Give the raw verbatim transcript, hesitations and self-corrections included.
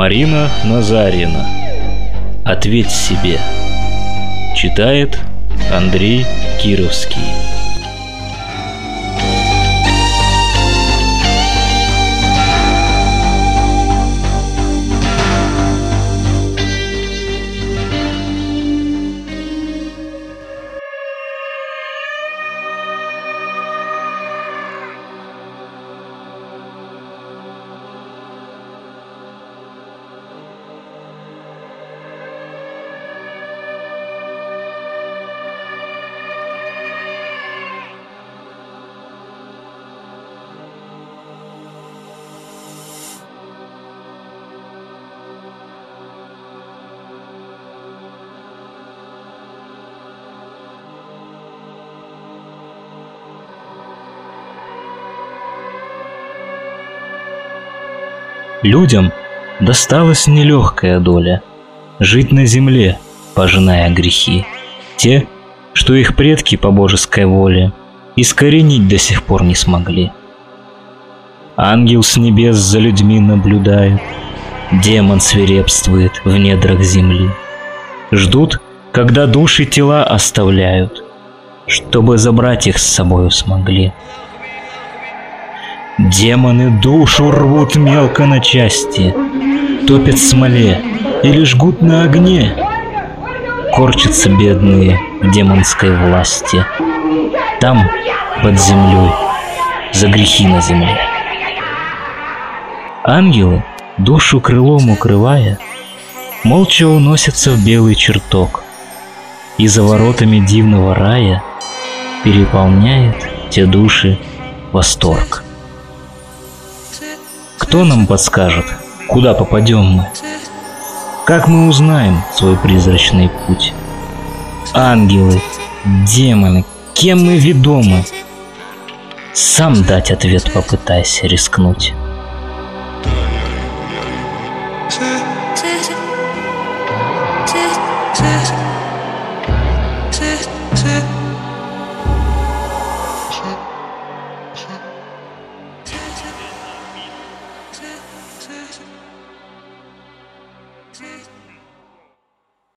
Марина Назарина. Ответь себе. Читает Андрей Кировский. Людям досталась нелегкая доля жить на земле, пожиная грехи, те, что их предки по божеской воле искоренить до сих пор не смогли. Ангел с небес за людьми наблюдает, демон свирепствует в недрах земли. Ждут, когда души тела оставляют, чтобы забрать их с собою смогли. Демоны душу рвут мелко на части, топят в смоле или жгут на огне. Корчатся бедные в демонской власти, там, под землей, за грехи на земле. Ангелы, душу крылом укрывая, молча уносятся в белый чертог, и за воротами дивного рая переполняет те души восторг. Кто нам подскажет, куда попадем мы? Как мы узнаем свой призрачный путь? Ангелы, демоны, кем мы ведомы? Сам дать ответ попытайся рискнуть. Yeah.